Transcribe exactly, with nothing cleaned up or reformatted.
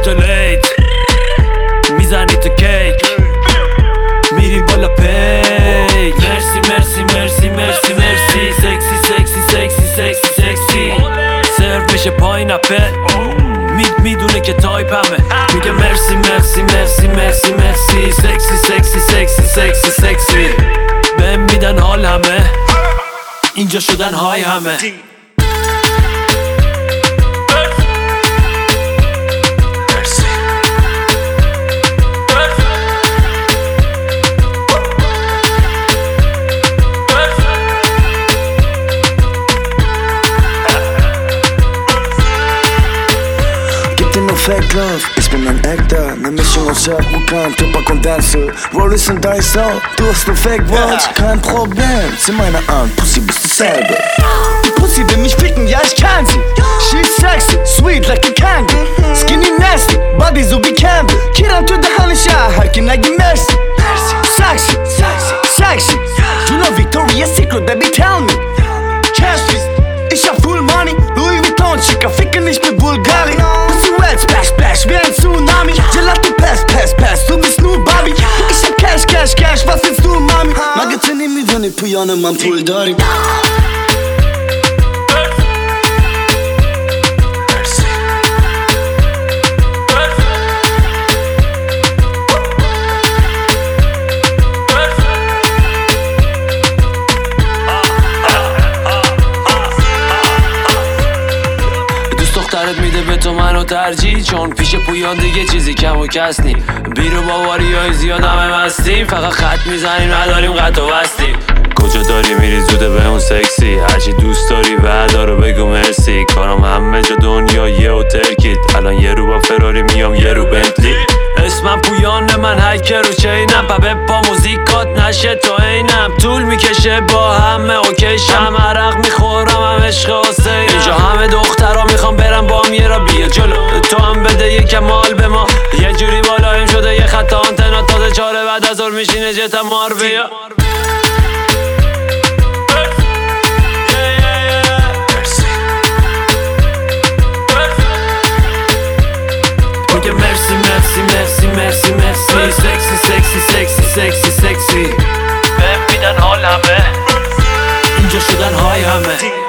تو لیت میزنی تو کیک میری بالا پیک مرسی مرسی مرسی مرسی مرسی سکسی سکسی سکسی سکسی سکسی سرو میشه پایین اپل مید میدونه که تایپ همه میگه مرسی مرسی مرسی مرسی مرسی سکسی سکسی سکسی سکسی سکسی بهم میدن حال همه اینجا شدن های همه Fake love, ich bin ein Actor. Ne Mischung aus Shaq Khan, Tupac und Dancer. Rollies und Dice out, du hast ne Fake Watch, kein Problem. Zieh meine an, Pussy bist du selber. Die Pussy will mich ficken, ja ich kann sie. She's sexy, sweet like a candy. Skinny nasty, body so wie Campbell. Kiran to the honey shot, herki nagi mercy. Sexy, sexy, sexy. You know Victoria's Secret, baby tell me. Cash fees, ich hab full money. Louis Vuitton, Chica, ficken nicht mit Bulgari. Splash, splash, wie ein Tsunami. Gelato, pass, pass, pass, du bist nur Bobby. Ich hab Cash, Cash, Cash, was willst du, Mami? Magazin میدونی پویان من پول داریم. دخترت میده به تو منو ترجیح چون پیش پویان دیگه چیزی کم و کس نی بیرو باواری های زیاد همه مستیم فقط خط میزنیم نداریم قط و وستیم کجا داری میری زوده به اون سکسی هرچی دوست داری بعدا رو بگو مرسی کارم همه جا دنیا یه و ترکید الان یه رو با فراری میام یه رو بنتلی اسمم پویان من هکر و چینم پبه با موزیکات نشه تو اینم طول میکشه با همه اوکیشم عرق میخورم هم عشق حسینم اینجا همه دخترها میخوام برم با هم یه را بیا جلو تو هم بده یکم مال به ما یه جوری بالایم شده یه خط آنتنا تازه چاره بعد از ظهر میشینه جت مار بیا میگه مرسی مرسی مرسی مرسی مرسی سکسی سکسی سکسی سکسی سکسی بهم میدن حال همه اینجا شدن های همه